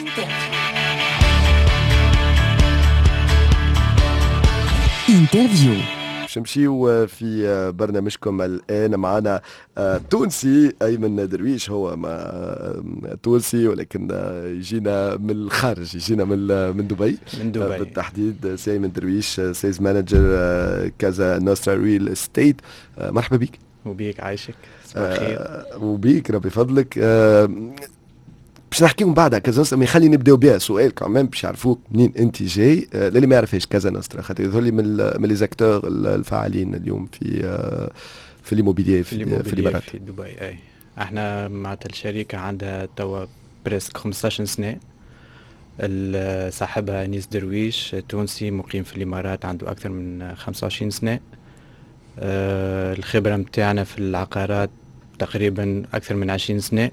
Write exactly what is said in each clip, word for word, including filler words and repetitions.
انترفيو. باش نمشيو في برنامجكم الآن معنا تونسي أيمن درويش. هو ما تونسي ولكن يجينا من الخارج، يجينا من من دبي من دبي بالتحديد. سي أيمن درويش، سيلز مانجر كازا نوسترا ريل استيت. مرحبا بك. وبيك عايشك، صباح الخير. وبيك ربي فضلك. باش نحكيهم بعدها كازا نوسترا، خلي نبداو بها سؤال كمان باش يعرفوك منين انت جاي. آه للي ما يعرفش كازا نوسترا، خاطر يظهر لي من من لي زاكتور الفاعلين اليوم في آه في ليموبيليي في, في الامارات في دبي. اي احنا مع الشركه عندها توا بريسك خمسطاش سنه. صاحبها انيس درويش تونسي مقيم في الامارات، عنده اكثر من خمسة وعشرين سنه. آه الخبره متاعنا في العقارات تقريبا اكثر من عشرين سنه.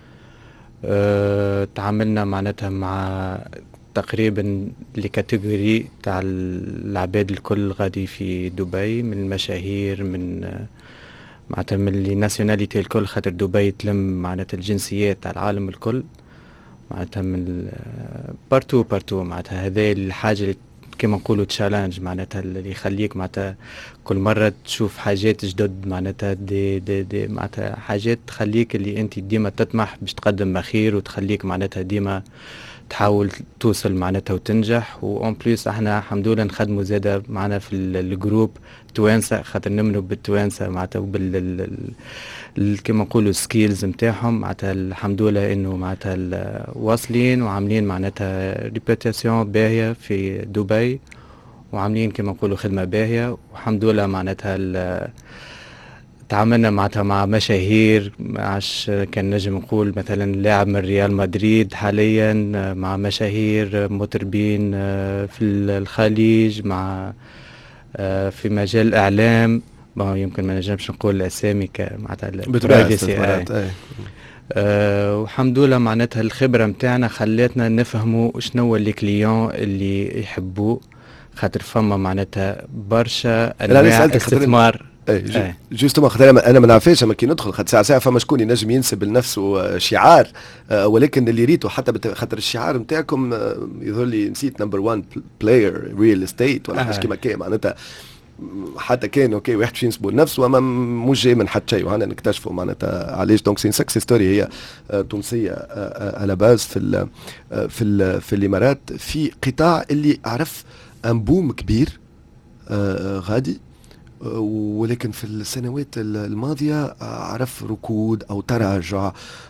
أه، تعاملنا معناتها مع تقريبا لكاتيجوري تاع العباد الكل غادي في دبي، من المشاهير، من معناتها من الناسيوناليتي الكل، خاطر دبي تلم معناتها الجنسيات تاع العالم الكل، معناتها من بارتو بارتو. معناتها هذا الحاجة اللي كما نقولوا تشالنج، معناتها اللي يخليك معناتها كل مرة تشوف حاجات جدد، معناتها دي دي دي معناتها حاجات تخليك اللي انت ديما تطمح باش تقدم ما خير، وتخليك معناتها ديما تحاول توصل معناتها وتنجح. وأون بليس احنا الحمد لله نخدموا زاده معنا في الجروب توانسه، خاطر نمنوا بالتوانسه معناتها وبال كما نقولوا سكيلز نتاعهم، معناتها الحمد لله انه معناتها واصلين وعاملين معناتها ريبيتاسيون باهيه في دبي، وعاملين كما نقولوا خدمه باهيه. والحمد لله معناتها تعاملنا معناتها مع مشاهير، عش كان نجم نقول مثلا لاعب من ريال مدريد حاليا، مع مشاهير مطربين في الخليج، مع في مجال الاعلام. يمكن ما نجمش نقول الاسامي معناتها البرايفسي. أه والحمد لله معناتها الخبره نتاعنا خلاتنا نفهموا شنو اللي كليون اللي يحبوه، خاطر فما معناتها برشا انواع استثمار. اي جوستومون خاطر انا ما نعرفش، اما كي ندخل خاطر ساعه ساعه فما شكون ينجم ينسب لنفسه شعار، آه ولكن اللي ريته حتى خاطر الشعار نتاعكم آه يظهر لي نسيت نمبر واحد بلاير ريل استيت ولا حاجه كيما كي، معناتها حتى كان اوكي واحد في ينسبوا لنفسه اما مش جاي من حتى شيء، وهنا نكتشفوا معناتها علاش. دونك سي سكسي ستوري هي آه تونسيه آه على باز في ال في ال في الامارات، في قطاع اللي عرف ان بوم كبير آه غادي، ولكن في السنوات الماضية عرف ركود أو تراجع.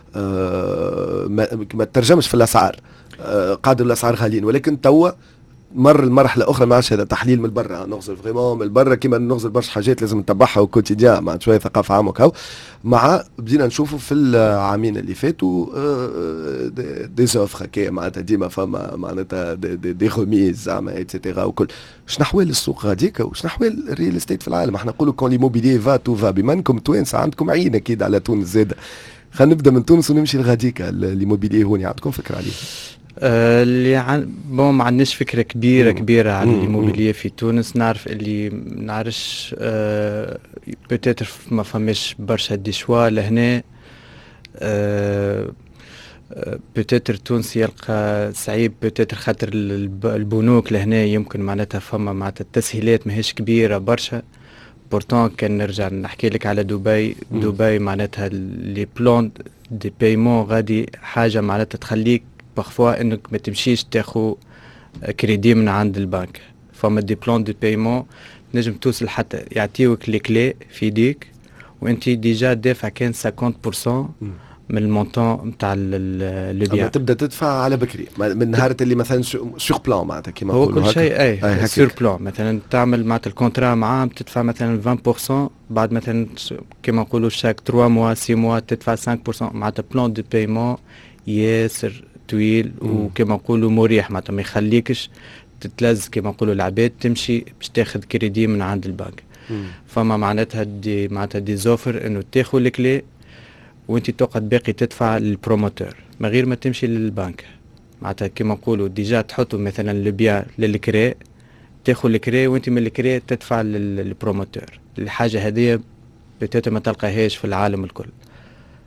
ما ترجمش في الأسعار، قادر الأسعار غاليين، ولكن توا مر المرحلة أخرى. ما عادش هذا تحليل من برا، نغزل فريمون من برا كما نغزل برشا حاجات لازم نتبعها وكوتيديان مع شوية ثقافة عامة وكاو. مع بدينا نشوفوا في العامين اللي فاتوا دي زوفر كي معناتها ديما فما معناتها دي, دي, دي غوميز زعما ايتترا وكل. شنو احوال السوق غاديك وشنو احوال الريل استيت في العالم؟ احنا نقولوا كون ليموبيلي فا تو فا، بما انكم توانسه عندكم عين اكيد على تونس زاده. خلينا نبدا من تونس ونمشي لغاديك. الليموبيلي هوني عندكم فكره عليه؟ آه اللي عن بون ما عندناش فكره كبيره مم. كبيره على الليموبيليه في تونس. نعرف اللي نعرفش آه بوتيتر ما فماش برشا دي شوا لهنا. آه بوتيتر تونس يلقى صعيب بوتيتر خاطر البنوك لهنا يمكن معناتها فما معناتها التسهيلات ماهيش كبيره برشا. بورتون كان نرجع نحكي لك على دبي، مم. دبي معناتها لي بلون دي بايمون غادي حاجه معناتها تخليك بارفوا انك ما تمشيش تاخو كريدي من عند البنك. فما دي بلون دي بايمون نجم توصل حتى يعطيوك لي كلي في يديك وانت ديجا دافع كان خمسين بالمية من المونطون نتاع لو بيان. تبدا تدفع على بكري من نهار اللي مثلا سور بلان معناتها كيما نقولوا هو كل شيء اي سور بلان. مثلا تعمل معناتها الكونترا معاهم تدفع مثلا عشرين بالمية، بعد مثلا كيما نقولوا شاك ثلاثة موا ستة موا تدفع خمسة بالمية. معناتها بلان دو بايمون ياسر طويل وكما نقولوا مريح، معناتها ما يخليكش تتلز كما نقولوا العباد تمشي باش تاخذ كريدي من عند البنك. مم. فما معناتها دي معناتها دي زوفر انه تاخذ الكلي وانت تقعد باقي تدفع للبروموتور من غير ما تمشي للبنك. معناتها كما نقولوا ديجا تحطوا مثلا البيع للكراء، تاخذ الكراء وانت من الكراء تدفع للبروموتور. الحاجه هذه بتاتا ما تلقاهاش في العالم الكل.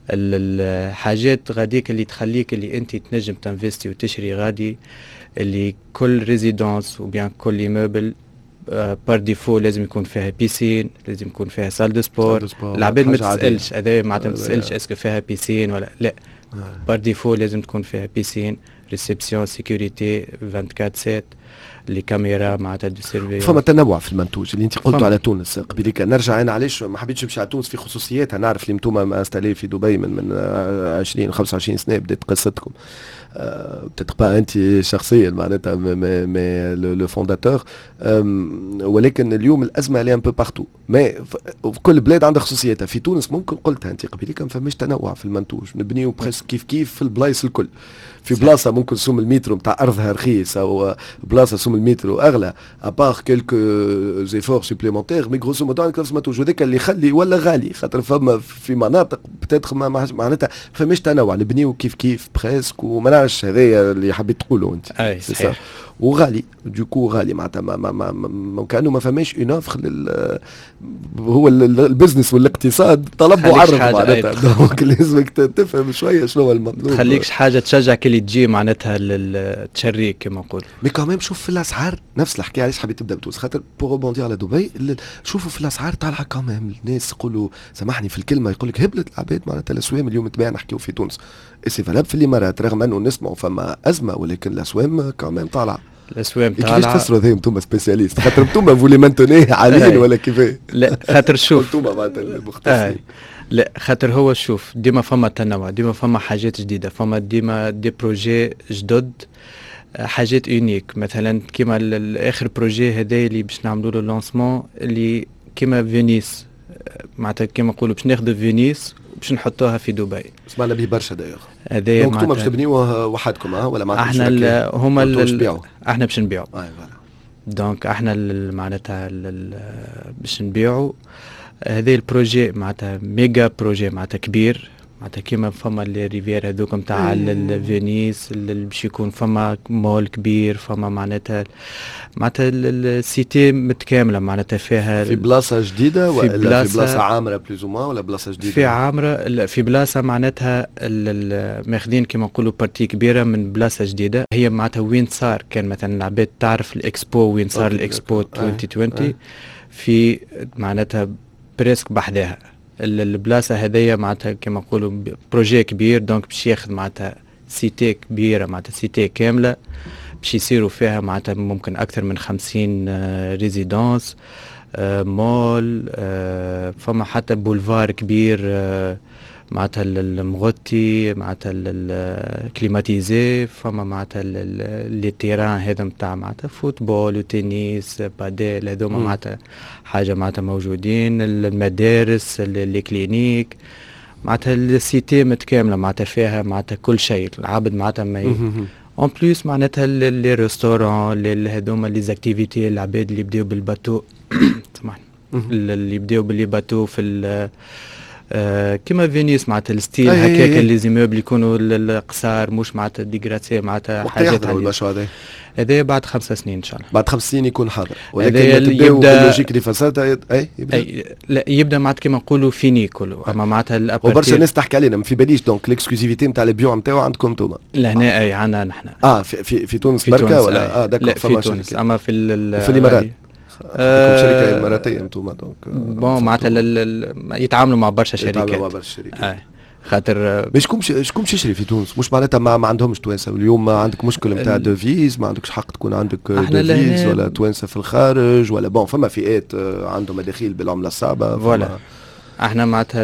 الحاجات غاديك اللي تخليك اللي انت تنجم تنفستي وتشري غادي، اللي كل ريزيدونس وبيان كل ايموبل بار ديفو لازم يكون فيها بيسين، لازم يكون فيها سال دو سبور. العباد ما تسالش هذا معناتها ما تسالش اسكو فيها بيسين ولا لا، بار ديفو لازم تكون فيها بيسين، ريسبسيون، سيكوريتي أربعة وعشرين ساعة، لي كاميرا معناتها دو سيرفي. فما تنوع في المنتوج اللي انت قلتوا على تونس قبيليك. نرجع انا علاش ما حبيتش نمشي على تونس في خصوصياتها، نعرف اللي انتم انستالي في دبي من من عشرين خمسة وعشرين سنه بدات قصتكم. بتتق با انت شخصيا معناتها مي لو فونداتور، ولكن اليوم الازمه اللي ان بو بارتو، مي في كل بلاد عندها خصوصياتها. في تونس ممكن قلتها انت قبيليك ما فماش تنوع في المنتوج، نبنيو بريسك كيف كيف في البلايص الكل. في بلاصه ممكن سوم المترو نتاع ارضها رخيص، او بلاصه سوم المترو اغلى، ابار كيلكو زيفور سوبليمونتير، مي غروسو مودو عندك نفس المنتوج، وذاك اللي يخلي ولا غالي، خاطر فما في مناطق بتاتخ معناتها فماش تنوع، نبنيو كيف كيف بريسك. وما نعرفش هذايا اللي حبيت تقولوا انت. اي صحيح. وغالي دوكو غالي معناتها ما ما ما, ما كانوا ما فماش اون اوفر لل هو البزنس والاقتصاد طلب وعرض معناتها. دونك لازمك تفهم شويه شنو هو المطلوب، خليكش حاجه تشجعك اللي تجي معناتها للتشريك كما نقول. مي كمان شوف في الاسعار نفس الحكايه. علاش حبيت تبدا بتونس؟ خاطر بور روبوندي على دبي شوفوا في الاسعار طالعه كمان. الناس يقولوا سامحني في الكلمه، يقول لك هبلت العباد معناتها الاسوام اليوم تباع نحكيو في تونس سي فالاب في الامارات، رغم انه نسمعوا فما ازمه، ولكن الاسوام كمان طالعه. الاسوام طالعه. كيفاش تفسروا هذي انتم سبيسياليست؟ خاطر انتم فولي مانتوني عاليين ولا كيفاه؟ لا خاطر شوف انتم معناتها المختصين. لا خاطر هو شوف ديما فما تنوع، ديما فما حاجات جديده، فما ديما دي بروجي جدد، حاجات يونيك. مثلا كيما الاخر بروجي هذا اللي باش نعملوا له لونسمون اللي كيما فينيس، معناتها كيما نقولوا باش ناخذوا فينيس باش نحطوها في دبي. سمعنا به برشا دايوغ. هذايا دونك انتم باش تبنيوه وحدكم ها ولا معناتها احنا هما ال... احنا باش نبيعوا. اي فوالا. دونك احنا معناتها باش نبيعوا. هذا البروجي معناتها ميجا بروجي معناتها كبير، معناتها كيما فما الريفير هذوك نتاع الفينيس اللي باش يكون فما مول كبير، فما معناتها معناتها السيتي متكامله معناتها فيها في بلاصه جديده ولا في بلاصه, في بلاصه عامره بلوز او ولا بلاصه جديده؟ في عامره، في بلاصه معناتها ماخذين كيما نقولوا بارتي كبيره من بلاصه جديده. هي معناتها وين صار كان مثلا العباد تعرف الاكسبو وين صار الاكسبو ألفين وعشرين في معناتها بريسك بحذاها البلاصه هذيا معناتها كما نقولوا بروجي كبير. دونك باش ياخذ معناتها سيتي كبيره معناتها سيتي كامله باش يصيروا فيها معناتها ممكن اكثر من خمسين ريزيدونس، مول، فما حتى بولفار كبير معناتها المغطي معناتها الكليماتيزي، فما معناتها لي تيران هذا نتاع معناتها فوتبول وتنس باديل، هذوما معناتها حاجه معناتها موجودين. المدارس، لي كلينيك، معناتها السيتي متكامله معناتها فيها معناتها كل شيء. العبد معناتها ما اون بليس معناتها لي ريستورون هذوما لي زاكتيفيتي، العباد اللي يبداو بالباتو سامحني اللي يبداو باللي باتو في آه كما فينيس معناتها الستيل هكاك اللي زيموبل يكونوا القصار مش معناتها ديغراسي معناتها حاجات على المشروع هذا. هذا بعد خمس سنين ان شاء الله. بعد خمس سنين يكون حاضر، ولكن تبداو باللوجيك اللي فسرتها. اي يبدا أي لا يبدا معناتها كما نقولوا فيني كله، اما معناتها الابارتي وبرشا ناس تحكي علينا ما في باليش. دونك ليكسكلوزيفيتي نتاع البيع نتاعو عندكم انتم لهنا؟ اي عندنا نحن. اه في في, في تونس بركه ولا اه داكور في تونس، اما في في الامارات آه شركه اماراتيه انتم دونك بون معناتها يتعاملوا مع برشا شركات. يتعاملوا مع برشا شركات. آه. خاطر مش شكون شكون يشري في تونس؟ مش معناتها ما, ما عندهمش توانسه اليوم؟ ما عندك مشكل نتاع دوفيز؟ ما عندكش حق تكون عندك دوفيز ولا توانسه في الخارج ولا بون فما فئات عندهم مداخيل بالعمله الصعبه؟ فوالا احنا معناتها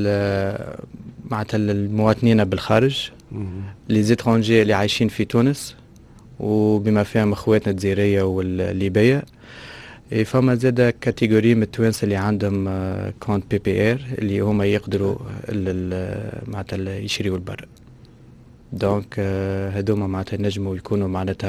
معناتها المواطنين بالخارج، لي زيترونجي اللي عايشين في تونس وبما فيهم اخواتنا الجزائريه والليبيه. فما زاده كاتيجوري من التوانسه اللي عندهم كونت بي بي ار اللي هما يقدروا معناتها يشريوا البر. دونك هذوما معناتها نجموا يكونوا معناتها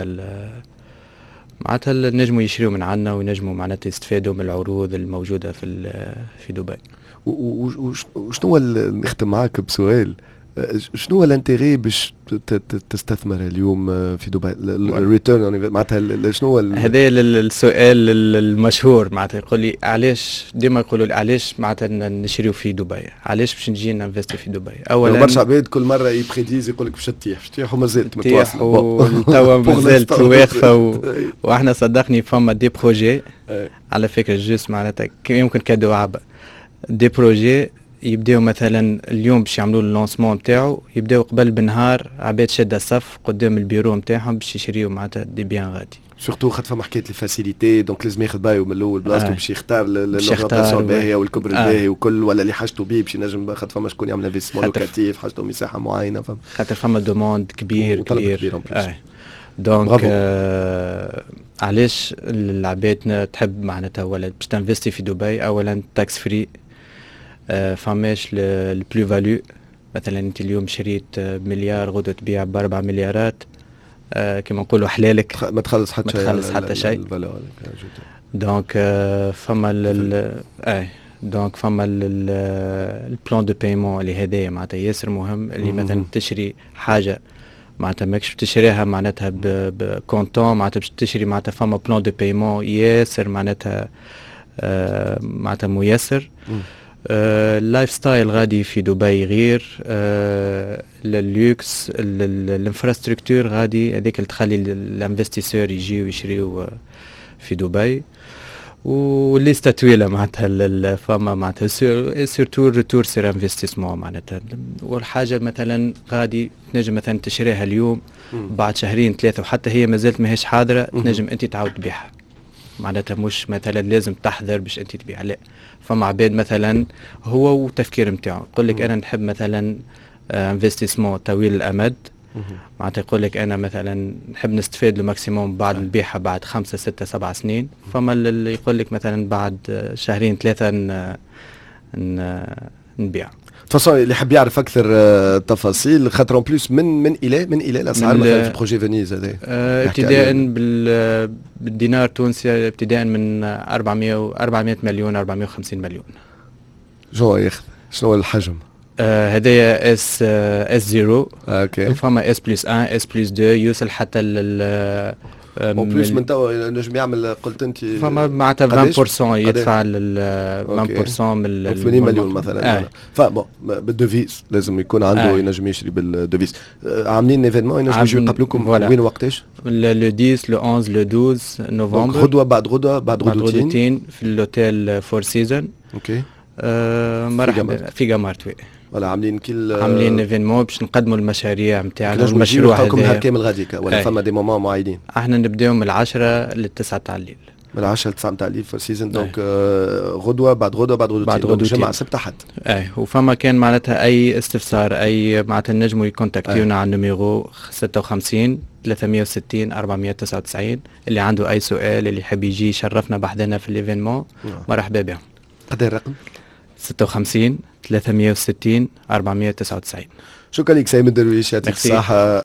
معناتها نجموا يشريوا من عندنا ونجموا معناتها يستفادوا من العروض الموجوده في في دبي. وشنو نختم معاك بسؤال شنو هو الانتيغي باش تستثمر اليوم في دبي؟ الريتيرن معناتها شنو هو هذا السؤال المشهور معناتها يقول لي علاش ديما يقولوا لي علاش معناتها نشريو في دبي، علاش باش نجي ننفستي في دبي؟ اولا برشا عباد كل مره يبريديز يقول لك باش تطيح باش تطيح ومازالت متواصله وتوا مازالت واقفه و... واحنا صدقني فما دي بروجي على فكره جوست معناتها يمكن كادو عبا دي بروجي يبداو مثلا اليوم باش يعملوا اللونسمون نتاعو، يبداو قبل بنهار عباد شاده صف قدام البيرو نتاعهم باش يشريو معناتها دي بيان غادي. سورتو خاطر فما حكايه الفاسيليتي دونك لازم ياخذ بايو من الاول بلاصتو باش يختار اللوكاسيون الباهيه والكبر الباهي وكل ولا اللي حاجته بيه باش ينجم خاطر فما شكون يعمل انفستيسمون لوكاتيف حاجته مساحه معينه فهم خاطر فما دوموند كبير كبير, كبير. آه. دونك آه علاش العباد تحب معناتها ولا باش تنفستي في دبي؟ اولا تاكس فري، آه فماش البلو فاليو. مثلا انت اليوم شريت بمليار غدوه تبيع باربع مليارات، آه كما نقولوا حلالك ما تخلص حتى شيء، ما تخلص حتى شيء. دونك آه فما ال اي دونك فما البلان دو بايمون اللي هذايا معناتها ياسر مهم، اللي مثلا تشري حاجه معناتها ماكش تشريها معناتها بكونتون، معناتها باش تشري معناتها فما بلان دو بايمون ياسر معناتها آه معناتها ميسر. اللايف ستايل غادي في دبي غير، آه اللوكس الانفراستركتور غادي هذيك اللي تخلي الانفستيسور يجيو ويشريو في دبي، والليستا طويله معناتها فما معناتها سيرتو ريتور سير انفستيسمون معناتها. والحاجه مثلا غادي تنجم مثلا تشريها اليوم بعد شهرين ثلاثه وحتى هي مازالت ماهيش حاضره تنجم انت تعاود تبيعها، معناتها مش مثلا لازم تحذر باش انت تبيع، لا فما عباد مثلا هو والتفكير نتاعو يقول لك انا نحب مثلا انفستيسمون طويل الامد، معناتها يقول لك انا مثلا نحب نستفاد الماكسيموم بعد نبيعها بعد خمسة ستة سبع سنين. فما اللي يقول لك مثلا بعد شهرين ثلاثه نبيع. فصل اللي حاب يعرف اكثر تفاصيل خاطر بلوس من من الى من الى الاسعار مثلا في بروجي فينيز هذا ابتداء بالدينار التونسي ابتداء من أربعمائة أربعمائة مليون أربعمائة وخمسين مليون. شو ياخذ؟ شنو الحجم؟ هذايا اس اس زيرو، اوكي فما اس بلس واحد اس بلس اثنين يوصل حتى لل اون بلس من توا نجم يعمل قلت انت فما معناتها عشرة بالمئة يدفع لل عشرة بالمئة من ثمانين مليون مثلا. آه. فبون بالدوفيس لازم يكون عنده آه. ينجم يشري بالدوفيس. عاملين ايفينمون ينجم يجوا يقابلوكم وين وقتاش؟ لو عشرة لو احد لو اثناشر نوفمبر، غدوه بعد غدوه بعد غدوتين في الاوتيل فور سيزون. اوكي آه مرحبا في جامارت. وي ولا عاملين كل عاملين ايفينمون باش نقدموا المشاريع نتاعنا. المشروع هذا نهار كامل غادي ولا فما دي مومون معينين؟ احنا نبداو من العشرة للتسعة تاع الليل. من العشرة للتسعة تاع الليل فور سيزون. دونك غدوه بعد غدوه بعد غدوتين بعد غدوتين جمعه سبت احد. اي وفما كان معناتها اي استفسار اي معناتها نجموا يكونتاكتيونا على النيميرو ستة وخمسين ثلاثمائة وستين أربعمائة وتسعة وتسعين. اللي عنده اي سؤال اللي يحب يجي يشرفنا بحذنا في الايفينمون مرحبا بهم. قد الرقم؟ ستة وخمسين ثلاثمائة وستين أربعمائة وتسعة وتسعين. شكرا لك سيد درويش، يعطيك الصحة.